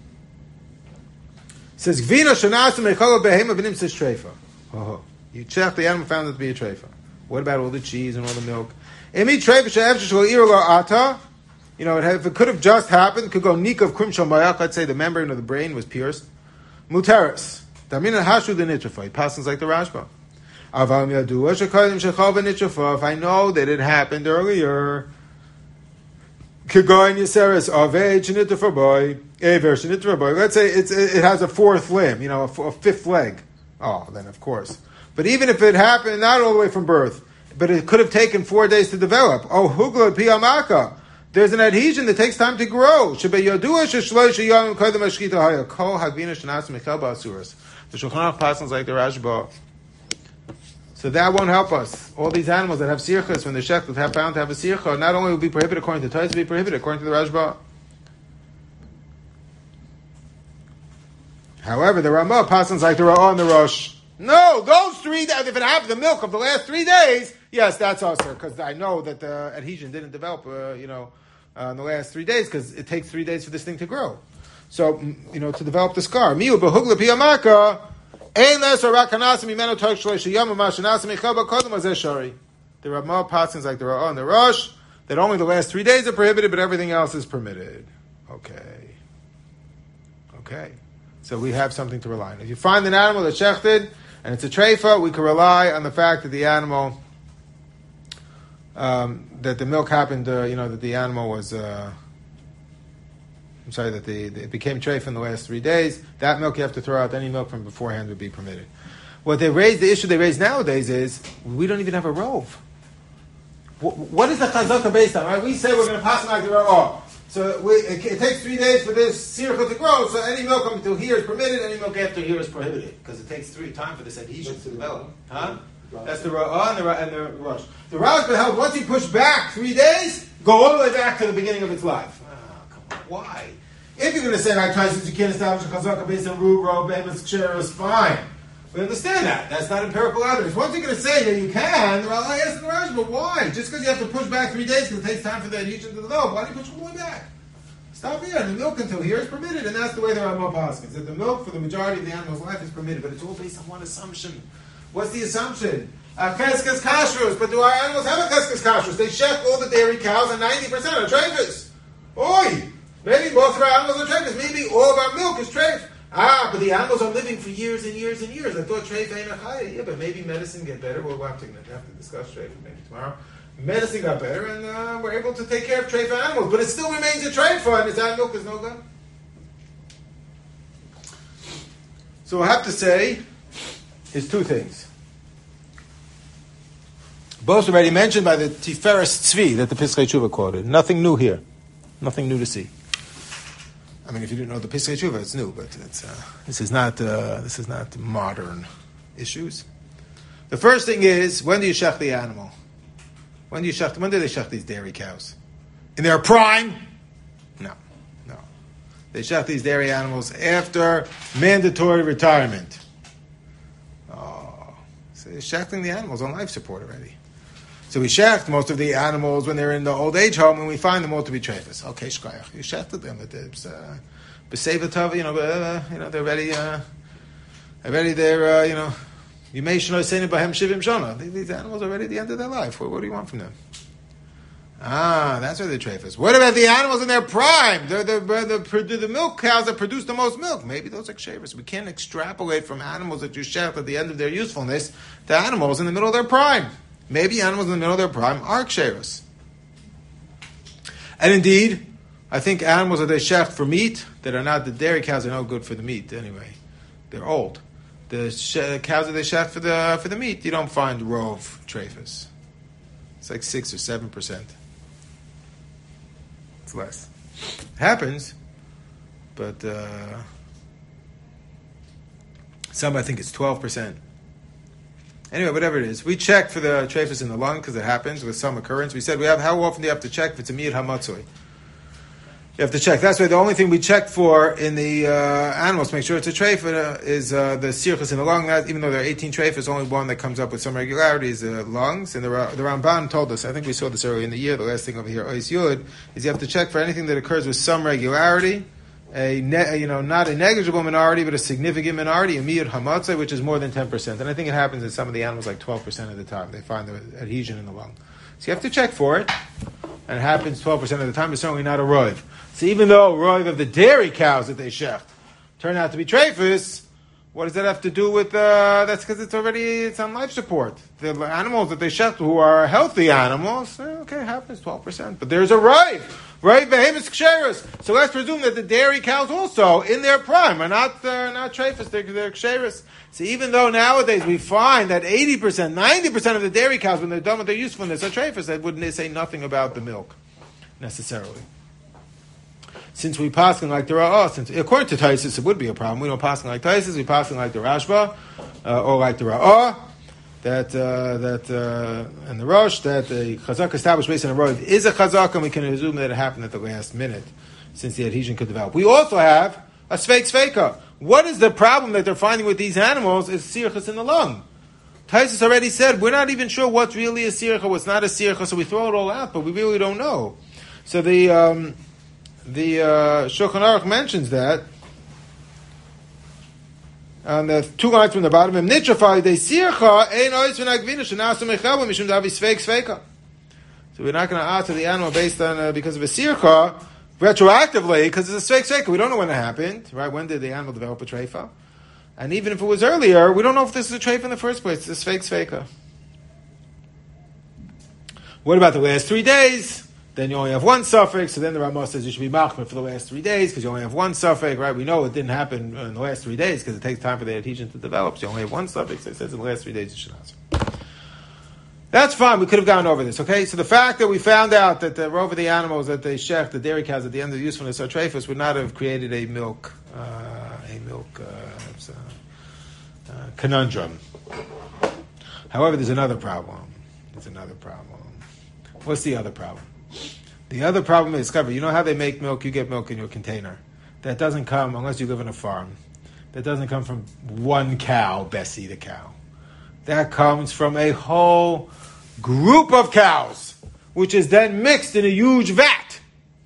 It says Gvina Shanasim Mechol Behema B'nim Says Treifa. Oh. You check the animal, found it to be a treifa. What about all the cheese and all the milk? Emi treifa she'efshel shel iro ata. You know, if it could have just happened, it could go nik of krim shombayach. Let's say the membrane of the brain was pierced. Muteris. Damina hashu the nitrafa. It passes like the Rashba. Avam yadua shekodim shechal v'nitrafa. If I know that it happened earlier, Kigoin Yiseres Avei Shenitrafa boy, Ever Shenitrafa boy. Let's say it's it has a fourth limb, you know, a, a fifth leg. Oh, then of course. But even if it happened not all the way from birth, but it could have taken four days to develop. Oh, hugla piyamaka. There's an adhesion that takes time to grow. The Shulchan Aruch passes like the Rashba. So that won't help us. All these animals that have sirchas, when they're shechted, have found to have a sircha, not only will be prohibited according to Tais, will be prohibited according to the Rashba. However, the Ramah passes like the Ra'ah and the Rosh. No, those three days, if it happened, the milk of the last three days, yes, that's usher, because I know that the adhesion didn't develop, uh, you know, uh, in the last three days, because it takes three days for this thing to grow. So, you know, to develop the scar. Miu behugla piyamaka, ein less or rakanasim imeno torch shloish yom mashanasim ichaba kodem azeshari. The Ramah passes like the Ra'ah and the Rosh, that only the last three days are prohibited, but everything else is permitted. Okay. Okay. So we have something to rely on. If you find an animal that's shechted, and it's a treifa, we can rely on the fact that the animal, um, that the milk happened, uh, you know, that the animal was, uh, I'm sorry, that the, the, it became treifa in the last three days. That milk you have to throw out. Any milk from beforehand would be permitted. What they raise, the issue they raise nowadays is, we don't even have a rove. What, what is the chazaka based on? Right? We say we're going to pass like the rove. Oh, so we, it, it takes three days for this sircha to grow, so any milk up until here is permitted, any milk after here is prohibited, because it takes three time for this adhesion to develop. Huh? That's the Ra'ah and the, and the Rosh. The Rashba held, once you push back three days, go all the way back to the beginning of its life. Oh, come on, why? If you're going to say, like Tyson, you can't establish a chazaka based on root, row, behemoth, sheros, fine. We understand that. That's not empirical evidence. Once you're going to say that you can, well, I ask the Rashba, but why? Just because you have to push back three days because it takes time for the adhesion to develop, why do you push all the way back? Stop here, and the milk until here is permitted, and that's the way the Rambam paskins. That the milk for the majority of the animal's life is permitted, but it's all based on one assumption. What's the assumption? A cheskes kashrus, but do our animals have a cheskes kashrus? They check all the dairy cows, and ninety percent are treifas. Oi! Maybe most of our animals are treifas. Maybe all of our milk is treif. Ah, but the animals are living for years and years and years. I thought treif ain't a chaya. Yeah, but maybe medicine get better. We'll have to, have to discuss treif maybe tomorrow. Medicine got better, and uh, we're able to take care of treifa animals, but it still remains a treifa, and its milk is no good. So I have to say is two things. Both already mentioned by the Tiferes Tzvi that the Piskei Tshuva quoted. Nothing new here. Nothing new to see. I mean, if you didn't know the Piskei Tshuva, it's new, but it's, uh, this is not uh, this is not modern issues. The first thing is, when do you shech the animal? When do you shech? When do they shech these dairy cows? In their prime? No, no. They shech these dairy animals after mandatory retirement. Oh, so they're shechting the animals on life support already. So we shecht most of the animals when they're in the old age home, and we find them all to be treifas. Okay, shkoyach. You shechted them, but it's uh, b'seivatov, you know, uh, you know, they're ready. Uh, they're ready. They're uh, you know. You may shno senu bahem shivim shana. These animals are ready at the end of their life. What, what do you want from them? Ah, that's where the treifas. What about the animals in their prime? The, the, the, the, the milk cows that produce the most milk. Maybe those are ksheris. We can't extrapolate from animals that you shecht at the end of their usefulness to animals in the middle of their prime. Maybe animals in the middle of their prime are ksheris. And indeed, I think animals that they shecht for meat, that are not, the dairy cows are no good for the meat anyway. They're old. The she- cows that they shecht for the, for the meat, you don't find rove treifas. It's like six or seven percent. It's less. It happens, but uh, some I think it's twelve percent. Anyway, whatever it is, we check for the treifas in the lung because it happens with some occurrence. We said we have how often do you have to check if it's a miyad hamatzoi? You have to check. That's why the only thing we check for in the uh, animals to make sure it's a treifa is uh, the sirchus in the lung. That, even though there are eighteen treifas, only one that comes up with some regularity is the lungs. And the, the Ramban told us, I think we saw this earlier in the year, the last thing over here, Ois Yud, is you have to check for anything that occurs with some regularity, a ne- you know not a negligible minority, but a significant minority, a miyad hamatzah, which is more than ten percent. And I think it happens in some of the animals like twelve percent of the time. They find the adhesion in the lung. So you have to check for it. And it happens twelve percent of the time. It's certainly not a roiv. So even though roiv of the dairy cows that they shecht turn out to be treifas, what does that have to do with, uh, that's because it's already, it's on life support. The animals that they shecht who are healthy animals, eh, okay, it happens twelve percent. But there's a roiv. Roiv behemoth ksheris. So let's presume that the dairy cows also, in their prime, are not, uh, not treifas, they're, they're ksheris. So even though nowadays we find that eighty percent, ninety percent of the dairy cows, when they're done with their usefulness, are treifas, that wouldn't say nothing about the milk, necessarily. Since we passing like the Ra'ah, since according to Taisus, it would be a problem. We don't passing like Taisus, we passing like the Rashba, uh, or like the Ra'ah, that, uh, that, uh, and the Rosh, that the Chazak established based on a road is a Chazak, and we can assume that it happened at the last minute, since the adhesion could develop. We also have a Sveik Sveika. What is the problem that they're finding with these animals is sirchus in the lung. Taisus already said, we're not even sure what's really a sircha, what's not a sircha, so we throw it all out, but we really don't know. So the um, the uh, Shulchan Aruch mentions that on the two lines from the bottom, so we're not going to answer the animal based on, uh, because of a sircha, retroactively, because it's a sveik sveika. We don't know when it happened, right? When did the animal develop a treifa? And even if it was earlier, we don't know if this is a treifa in the first place. It's a sveik sveika. What about the last three days? Then you only have one suffix, so then the Ramah says you should be machmir for the last three days, because you only have one suffix, right? We know it didn't happen in the last three days, because it takes time for the adhesion to develop, so you only have one suffix, so it says in the last three days you should answer. That's fine. We could have gone over this. Okay, so the fact that we found out that the over the animals that they shecht, the dairy cows at the end of the usefulness are treifas, would not have created a milk, uh, a milk uh, uh, uh, conundrum. However, there's another problem. There's another problem. What's the other problem? The other problem is, cover. You know how they make milk? You get milk in your container. That doesn't come unless you live in a farm. That doesn't come from one cow, Bessie the cow. That comes from a whole group of cows, which is then mixed in a huge vat.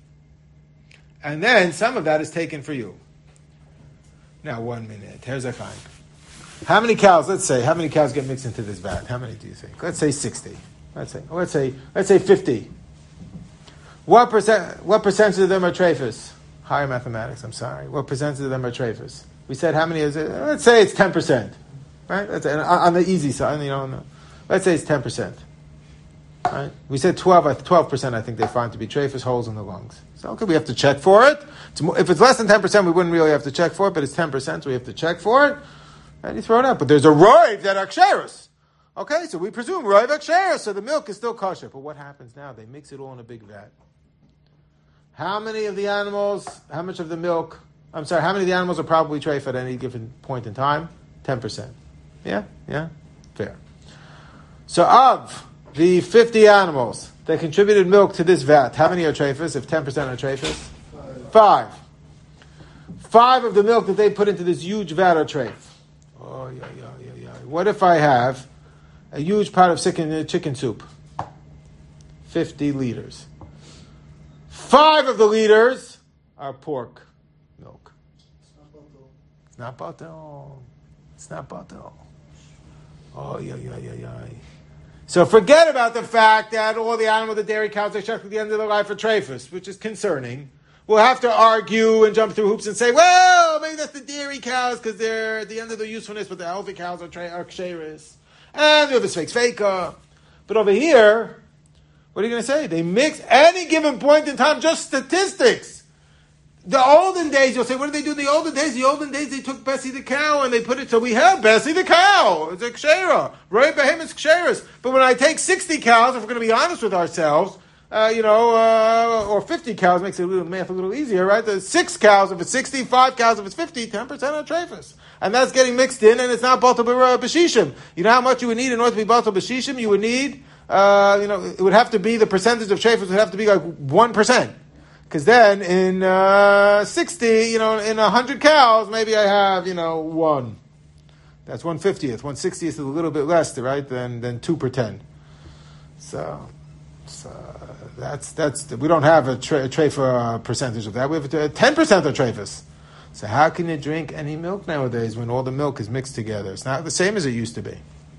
And then some of that is taken for you. Now, one minute. Here's a kind. How many cows, let's say, how many cows get mixed into this vat? How many do you think? Let's say sixty. Let's say, let's say, let's say fifty. What percent, what percentage of them are treifas? Higher mathematics, I'm sorry. What percentage of them are treifas? We said how many is it? Let's say it's ten percent. Right? That's on the easy side, you know. No. Let's say it's ten percent. Right? We said twelve. Twelve percent. I think they find to be treifas, holes in the lungs. So okay, we have to check for it. It's more, if it's less than ten percent, we wouldn't really have to check for it. But it's ten percent, so we have to check for it, and you throw it out. But there's a roiv that aksheris. Okay, so we presume roiv aksheris, so the milk is still kosher. But what happens now? They mix it all in a big vat. How many of the animals? How much of the milk? I'm sorry. How many of the animals are probably treif at any given point in time? Ten percent. Yeah, yeah, fair. So of the fifty animals that contributed milk to this vat, how many are treifas? If ten percent are treifas? Five. Five. Five of the milk that they put into this huge vat are treif. Oh, yeah, yeah, yeah, yeah. What if I have a huge pot of chicken, chicken soup? fifty liters. Five of the liters are pork milk. It's not butter. It's not butter. Oh, yeah, yeah, yeah, yeah. So forget about the fact that all the animal, the dairy cows, are shechted at the end of their life for treifus, which is concerning. We'll have to argue and jump through hoops and say, well, maybe that's the dairy cows because they're at the end of their usefulness, but the healthy cows are, tra- are ksheris. And we have a fake faker. But over here, what are you going to say? They mix any given point in time, just statistics. The olden days, you'll say, what did they do in the olden days? The olden days, they took Bessie the cow and they put it, so we have Bessie the cow. It's a kshera. Right? Behemoth's ksheras. But when I take sixty cows, if we're going to be honest with ourselves, uh, you know, uh, or fifty cows makes it a little, math a little easier, right? The six cows, if it's sixty, five cows, if it's fifty, ten percent are treifus. And that's getting mixed in, and it's not batal b'shishim. You know how much you would need in order to be batal b'shishim? You would need, uh, you know, it would have to be, the percentage of treifus would have to be like one percent. Because then in uh, sixty, you know, in one hundred cows, maybe I have, you know, one. That's one fiftieth. one sixtieth is a little bit less, right, than, than two per ten. So, so that's, that's, we don't have a, tra- a treifa uh, percentage of that. We have a ten percent of treifas. So how can you drink any milk nowadays when all the milk is mixed together? It's not the same as it used to be.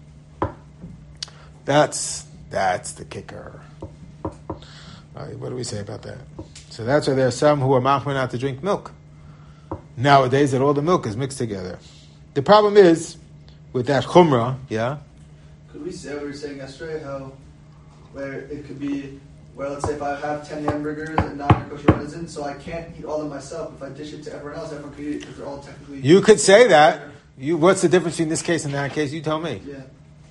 That's, that's the kicker. All right, what do we say about that? So that's why there are some who are machmir not to drink milk nowadays, that all the milk is mixed together. The problem is with that chumrah, yeah. Could we say what we were saying yesterday? How where it could be where, let's say, if I have ten hamburgers and nine kosher venison, so I can't eat all of them myself. If I dish it to everyone else, everyone could eat it because they're all technically. You could say that. You, what's the difference between this case and that case? You tell me. Yeah.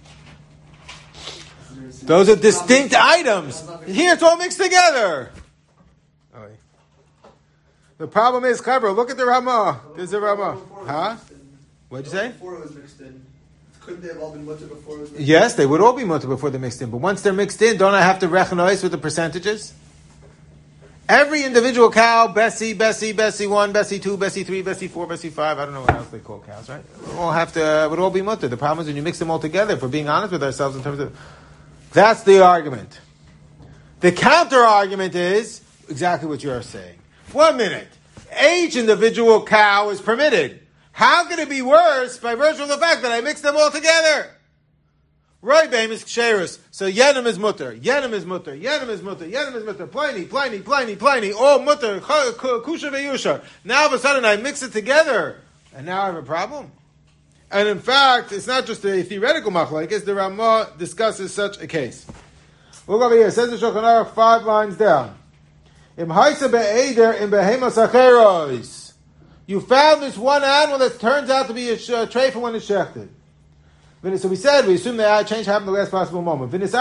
Those are distinct items. Here, it's all mixed together. Oh, yeah. The problem is, clever. Look at the Ramah. There's a Ramah. Huh? What'd you say? Before it was mixed in. Couldn't they have all been mutter before it was mixed in? Yes, they would all be mutter before they're mixed in. But once they're mixed in, don't I have to recognize with the percentages? Every individual cow, Bessie, Bessie, Bessie one, Bessie two, Bessie three, Bessie four, Bessie five. I don't know what else they call cows, right? We all have to, would all be mutter. The problem is when you mix them all together, if we're being honest with ourselves in terms of, that's the argument. The counter argument is exactly what you're saying. One minute. Each individual cow is permitted. How can it be worse by virtue of the fact that I mix them all together? Roy Baim is ksheris. So Yenim is mutter. Yenim is mutter. Yenim is mutter. Yenim is mutter. Pliny, Pliny, Pliny, Pliny. All mutter. Kusha ve'yusha. Now all of a sudden I mix it together. And now I have a problem. And in fact, it's not just a theoretical machlokes. The Ramah discusses such a case. Look over here. It says the Shulchan Aruch five lines down. Im haisa be'eder im behemas acheros. You found this one animal that turns out to be a uh, treifa when it's shechted. So we said, we assume that change happened at the last possible moment. Okay?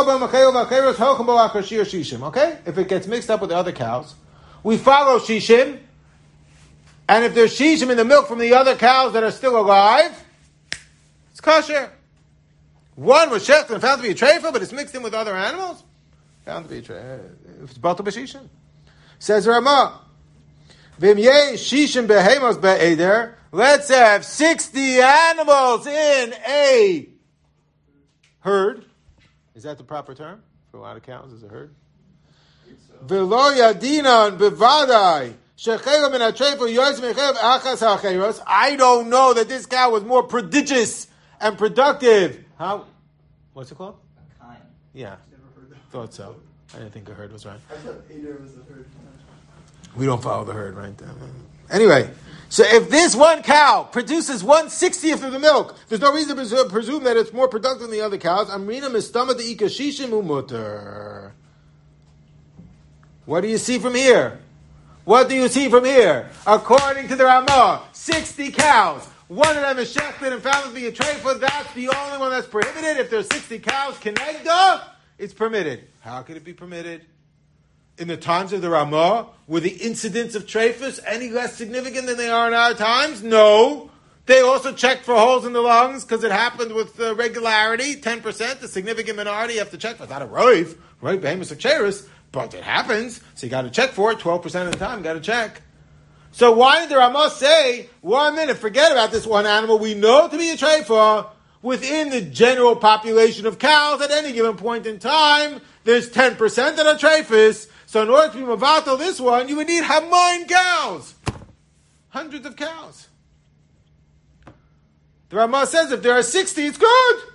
If it gets mixed up with the other cows, we follow shishim, and if there's shishim in the milk from the other cows that are still alive, it's kosher. One was shechted and found to be a treifa, but it's mixed in with other animals, found to be a treifa. It's batal b'shishim. Says Ramah, shishim behemos be'eder. Let's have sixty animals in a herd. Is that the proper term? For a lot of cows, is a herd? V'lo yadinan bevadai shechela min hatreifa yoyz mechev achas hacheros. I don't know that this cow was more prodigious and productive. How? What's it called? A kind. Yeah, thought so. I didn't think a herd was right. I thought Eder was the herd. We don't follow the herd, right? Anyway, so if this one cow produces one sixtieth of the milk, there's no reason to presume that it's more productive than the other cows. Amrina mistama de ikashishim umuter. What do you see from here? What do you see from here? According to the Ramah, sixty cows. One of them is shechted and found to be a treifa. That's the only one that's prohibited. If there's sixty cows, kenegda, it's permitted. How could it be permitted? In the times of the Ramah, were the incidents of treifas any less significant than they are in our times? No. They also checked for holes in the lungs because it happened with uh, regularity. ten percent, the significant minority, you have to check for. It's not a rove, right? Behemoths of ksheris, but it happens. So you got to check for it. twelve percent of the time, you got to check. So why did the Ramah say, one minute, forget about this one animal we know to be a treifa within the general population of cows at any given point in time? There's ten percent that are treifas. So in order to be mavatal this one, you would need hamoin cows. Hundreds of cows. The Ramah says if there are sixty, it's good.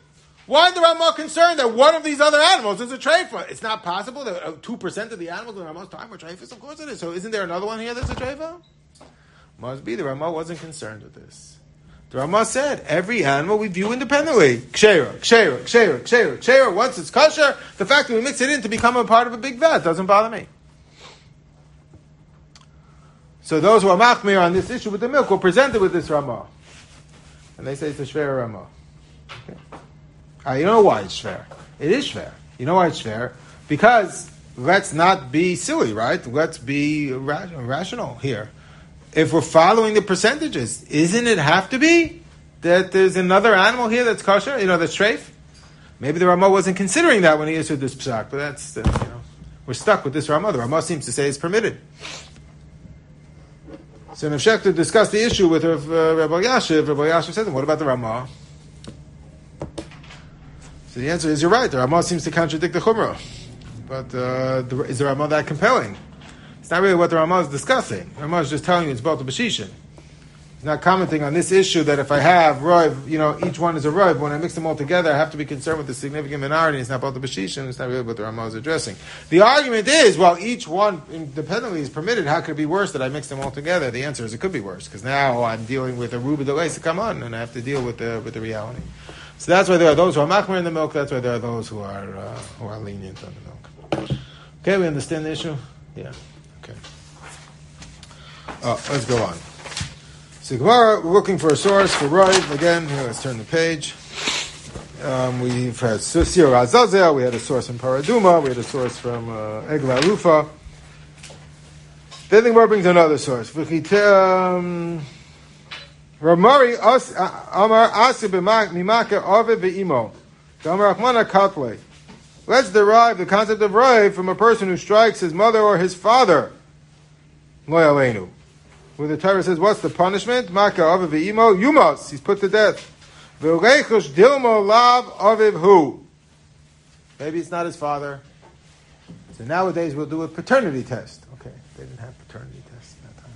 Why is the Ramah concerned that one of these other animals is a treifa? It's not possible that two percent of the animals in the Ramah's time were treifas. Of course it is. So isn't there another one here that's a treifa? Must be the Ramah wasn't concerned with this. The Ramah said every animal we view independently. Kshera, kshera, kshera, kshera, kshera. Once it's kosher, the fact that we mix it in to become a part of a big vat doesn't bother me. So those who are machmir on this issue with the milk were presented with this Ramah. And they say it's a shver Ramah. Okay. Uh, you know why it's shver? It is shver. You know why it's shver? Because let's not be silly, right? Let's be ra- rational here. If we're following the percentages, isn't it have to be that there's another animal here that's kosher, you know, that's treif? Maybe the Ramah wasn't considering that when he issued this psak, but that's, uh, you know, we're stuck with this Ramah. The Ramah seems to say it's permitted. So Nefshek to discuss the issue with uh, Rabbi Yashiv, Rabbi Yashiv says, what about the Ramah? So the answer is, you're right, the Ramah seems to contradict the Chumrah. But uh, the, is the Ramah that compelling? It's not really what the Ramah is discussing. The Ramah is just telling you it's both a Bashishin. He's not commenting on this issue that if I have Roiv, you know, each one is a Roiv. When I mix them all together, I have to be concerned with the significant minority. It's not both a Bashishin. It's not really what the Ramah is addressing. The argument is, well, each one independently is permitted. How could it be worse that I mix them all together? The answer is it could be worse, because now I'm dealing with a Ruba Delay to come on, and I have to deal with the with the reality. So that's why there are those who are machmir in the milk. That's why there are those who are uh, who are lenient on the milk. Okay, we understand the issue? Yeah. Okay. Oh, let's go on. So Gemara, we're looking for a source for Roiv. Again, here, let's turn the page. Um, we've had Sir Azazel, we had a source from Paraduma, we had a source from uh, Egla Rufa. Then the Gemara brings another source. Um, Ramari Amar Asi Mimaka Ave Be'imo. Amar Achmana Katle. Let's derive the concept of Roiv from a person who strikes his mother or his father. Lo Yaleinu. Where the Torah says, what's the punishment? Maka aviv v'imo, yumos, he's put to death. V'reichush dilmo lav aviv hu. Maybe it's not his father. So nowadays we'll do a paternity test. Okay, they didn't have paternity tests at that time.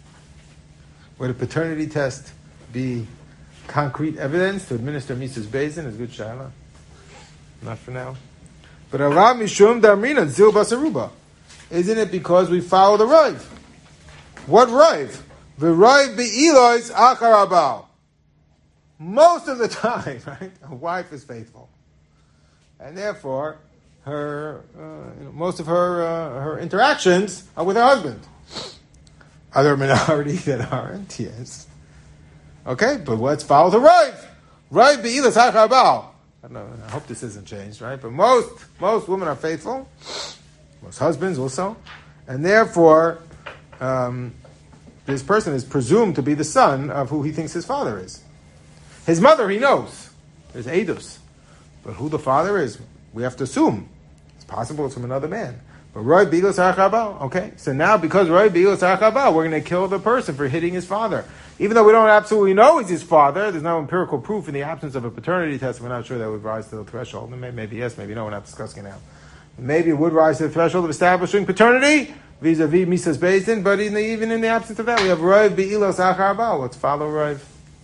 Would a paternity test be concrete evidence to administer Mises Bezin as good shaila? Not for now. But Arav Mishum Damrina Zil Basaruba. Isn't it because we follow the Roiv? What Roiv? The Roiv be'ilois achar abal. Most of the time, right, a wife is faithful, and therefore, her uh, you know, most of her uh, her interactions are with her husband. Are there a minority that aren't? Yes. Okay, but let's follow the Roiv. Roiv be'ilois achar abal. I don't know. I hope this isn't changed, right? But most most women are faithful. Most husbands also, and therefore. Um, this person is presumed to be the son of who he thinks his father is. His mother, he knows. There's Eidos. But who the father is, we have to assume. It's possible it's from another man. But Roy Bilos Achabal, okay? So now, because Roy Bilos Achabal, we're going to kill the person for hitting his father. Even though we don't absolutely know he's his father, there's no empirical proof in the absence of a paternity test. We're not sure that would rise to the threshold. Maybe yes, maybe no, we're not discussing it now. Maybe it would rise to the threshold of establishing paternity, vis-a-vis Mises Bezin, but in the, even in the absence of that, we have Roiv Be'ilos Achar Abal. Let's follow Roiv.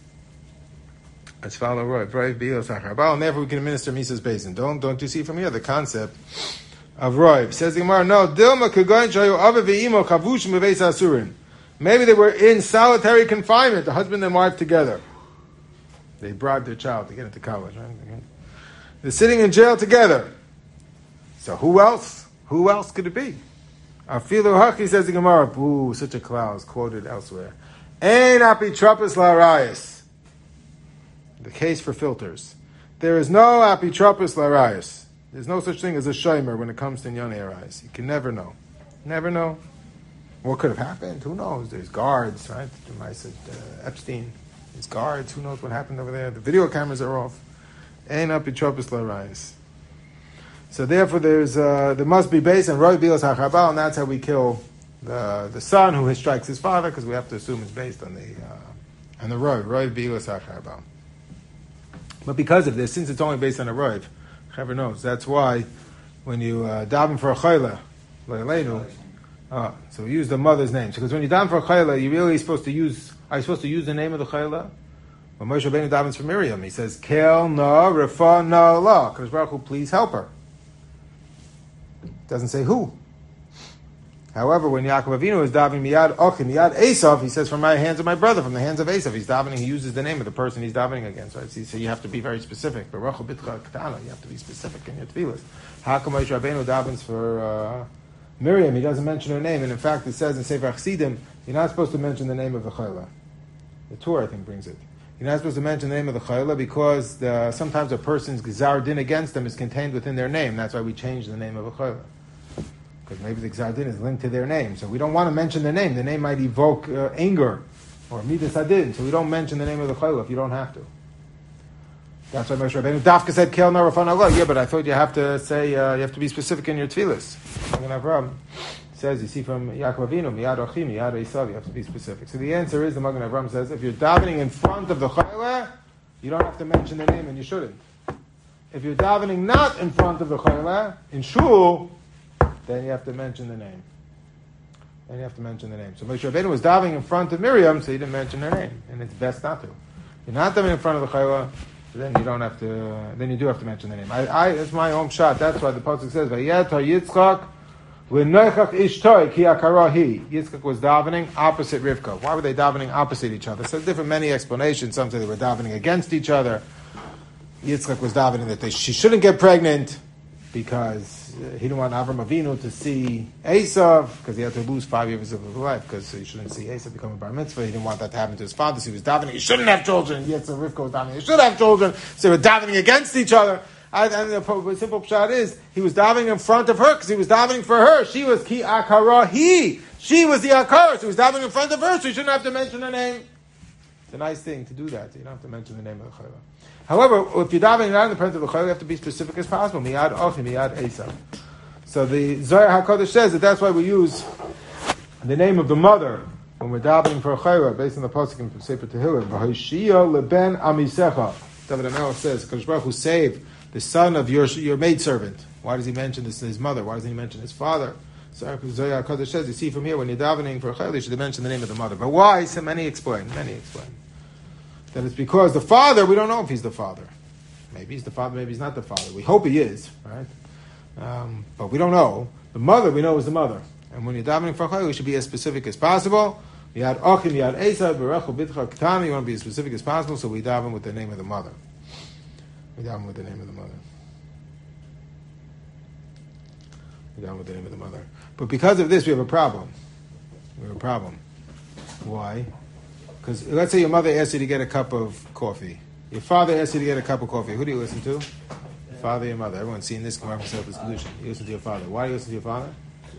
Let's follow Roiv. Roiv Be'ilos Achar Abal, and therefore we can administer Mises Bezin. Don't, don't you see from here the concept of Roiv? Says the Gemara, no, Dilma Kagoin Shayu Ave Ve'imo Chavush Meveis Asurin. Maybe they were in solitary confinement, the husband and wife together. They bribed their child to get into college, right? They're sitting in jail together. So who else? Who else could it be? Afilu Haki, says the Gemara. Ooh, such a cloud is quoted elsewhere. Ein apitropos larayis. The case for filters. There is no apitropos larayis. There's no such thing as a shomer when it comes to Inyonei Arayis. You can never know. Never know. What could have happened? Who knows? There's guards, right? I said uh, Epstein. There's guards. Who knows what happened over there? The video cameras are off. Ein apitropos larayis. So therefore, there's uh, there must be based on Roiv Bilos Achabal, and that's how we kill the the son who strikes his father, because we have to assume it's based on the uh, on the Roiv Roiv Bilos Achabal. But because of this, since it's only based on a Roiv, Chaver knows that's why when you uh, daven for a chayla, leilenu, uh, so use the mother's name. Because when you daven for a chayla, you really supposed to use are you supposed to use the name of the chayla, When Moshe Rabbeinu davens for Miriam, he says, Kel na refa na la. Because Baruch Hu, please help her. Doesn't say who. However, when Yaakov Avinu is davening miyad ochim, miyad Esav, he says, from my hands of my brother, from the hands of Esav. He's davening, he uses the name of the person he's davening against. Right? So you have to be very specific. Baruch Hu bitcha ketana, you have to be specific in your tefillas. How come Moshe Rabbeinu davens for uh, Miriam? He doesn't mention her name. And in fact, it says in Sefer Chassidim, you're not supposed to mention the name of the chayla. The Torah, I think, brings it. You're not supposed to mention the name of the chayla because the, sometimes a person's gzar din against them is contained within their name. That's why we change the name of a chayla. Because maybe the gzar din is linked to their name. So we don't want to mention the name. The name might evoke uh, anger or midas hadin. So we don't mention the name of the chayla if you don't have to. That's why Moshe Rabbeinu Dafka said Kel na rafan Allah. Yeah, but I thought you have to say uh, you have to be specific in your tefillas. Avraham says, you see from Yaakov Avinu, miyad ochim, miyad Esav, you have to be specific. So the answer is, the Magen Avraham says, if you're davening in front of the chayla, you don't have to mention the name, and you shouldn't. If you're davening not in front of the chayla, in shul, then you have to mention the name. Then you have to mention the name. So Moshe Rabbeinu was davening in front of Miriam, so he didn't mention her name, and it's best not to. You're not davening in front of the chayla, then you don't have to. Uh, then you do have to mention the name. I, I, it's my own shot. That's why the pasuk says, "Vayetar Yitzchak v'nochach ishtoi ki akara hi." Yitzchak was davening opposite Rivka. Why were they davening opposite each other? So different, many explanations. Some say they were davening against each other. Yitzchak was davening that they, she shouldn't get pregnant because uh, he didn't want Avram Avinu to see Esav because he had to lose five years of his life because he shouldn't see Esav become a bar mitzvah. He didn't want that to happen to his father, so he was davening. He shouldn't have children. Yitzchak Rivka was davening. He should have children. So they were davening against each other. And the simple pshat is he was davening in front of her because he was davening for her. She was ki akara he. She was the akara. So he was davening in front of her, so he shouldn't have to mention her name. It's a nice thing to do that. So you don't have to mention the name of the chayla. However, if you're davening not in the presence of the chayla, you have to be specific as possible. Miyad ochim, miyad Esav. So the Zohar HaKadosh says that that's why we use the name of the mother when we're davening for a chayla, based on the pasuk in Sefer Tehillim. V'hoshia leben amisecha. David HaMelech says, Kadosh Baruch Hu saved the son of your your maidservant. Why does he mention this his mother? Why doesn't he mention his father? So Zohar HaKadosh says, you see from here, when you're davening for a chayla, you should mention the name of the mother. But why? So many explain. Many explain. That it's because the father, we don't know if he's the father. Maybe he's the father, maybe he's not the father. We hope he is, right? Um, but we don't know. The mother, we know, is the mother. And when you're davening for chayla, you should be as specific as possible. Yad ochim, yad Esav, berechu bitcha ketani. You want to be as specific as possible, so we daven with the name of the mother. We daven with the name of the mother. We daven with the name of the mother. But because of this, we have a problem. We have a problem. Why? Because let's say your mother asks you to get a cup of coffee. Your father asks you to get a cup of coffee. Who do you listen to? Your father, your mother. Everyone's seen this. Come up with solution. You listen to your father. Why do you listen to your father?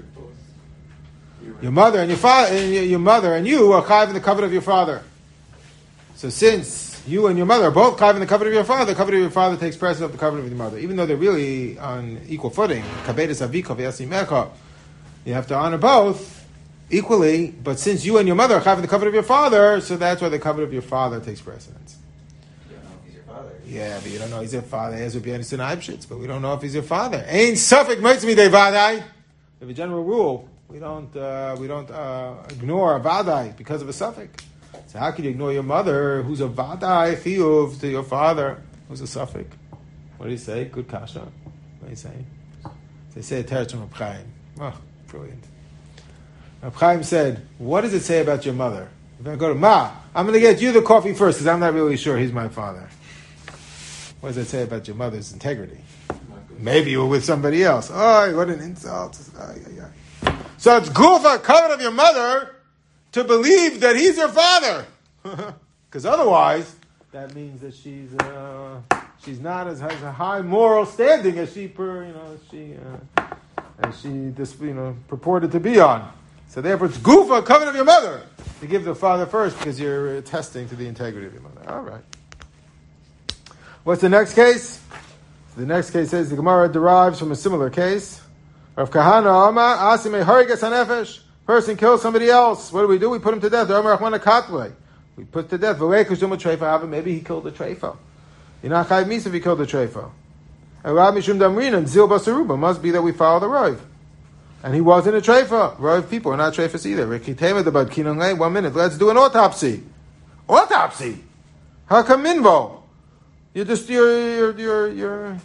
Your mother and your father, and your, your mother and you are chayiv in the covenant of your father. So since you and your mother are both chayiv in the covenant of your father, the covenant of your father takes precedence of the covenant of your mother, even though they're really on equal footing. Kabedes avika v'yasimecha. You have to honor both equally, but since you and your mother are chayiv in the covenant of your father, so that's why the covenant of your father takes precedence. You don't know if he's your father. Yeah, but you don't know he's your father. As would be understood in but we don't know if he's your father. Ain't suffik mitzvah de vadai. We have a general rule. We don't uh, we don't uh, ignore a vadai because of a suffix. So how can you ignore your mother, who's a vadai chiyuv to your father, who's a suffix? What do you say? Good kasha. What do you say? They say a teretz from Reb Chaim. Oh, brilliant. Reb Chaim said, "What does it say about your mother?" If I go to Ma, I'm going to get you the coffee first because I'm not really sure he's my father. What does it say about your mother's integrity? Maybe you were with somebody else. Oh, what an insult! Oh, yeah, yeah. So it's gufa, covenant of your mother, to believe that he's your father. Because otherwise, that means that she's uh, she's not as has a high moral standing as she per you know as she uh, as she this you know purported to be on. So therefore, it's gufa, covenant of your mother, to give the father first because you're attesting to the integrity of your mother. All right. What's the next case? The next case says the Gemara derives from a similar case. Rav Kahana Amar Asime Harigas Hanefesh. Person kills somebody else. What do we do? We put him to death. We put to death. Maybe he killed a treifa. You're not chayiv misa if he killed a treifa. And Rav Mishum Damrin and Zil Basaruba must be that we follow the Rav. And he wasn't a treifa. Rav people are not treifas either. One minute. Let's do an autopsy. Autopsy. How come minvo? You're just you're you're you're, you're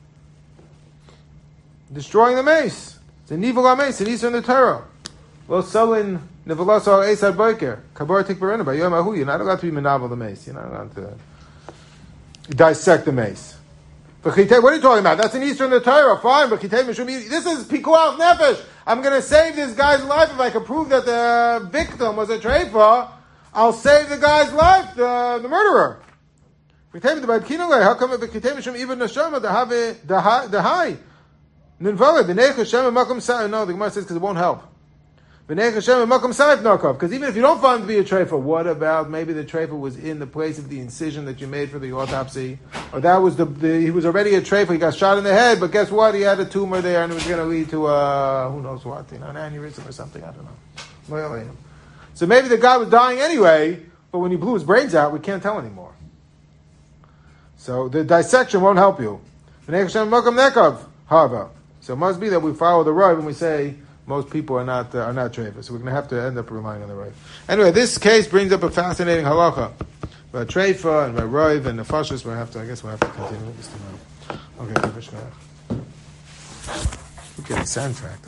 destroying the mace. It's a nivul mace. It's an in the Torah. Lo selin nivulas al esad boiker kabar tikbarena by yom ahu. You're not allowed to be menavel the mace. You're not allowed to dissect the mace. What are you talking about? That's an Easter in the Torah. Fine, but this is pikuach nefesh. I'm going to save this guy's life if I can prove that the victim was a treifa. I'll save the guy's life, the, the murderer. How come even the high? No, the Gemara says because it won't help. Because even if you don't find him to be a treifa, what about maybe the treifa was in the place of the incision that you made for the autopsy, or that was the, the he was already a treifa, he got shot in the head, but guess what? He had a tumor there, and it was going to lead to uh, who knows what, you know, an aneurysm or something. I don't know. So maybe the guy was dying anyway, but when he blew his brains out, we can't tell anymore. So the dissection won't help you. So it must be that we follow the Rav and we say most people are not uh, are not treifas. So we're going to have to end up relying on the Rav. Anyway, this case brings up a fascinating halacha about treifa and about Rav and the fashis. We'll have to, I guess, we'll have to continue with this tomorrow. Okay, we're getting sidetracked.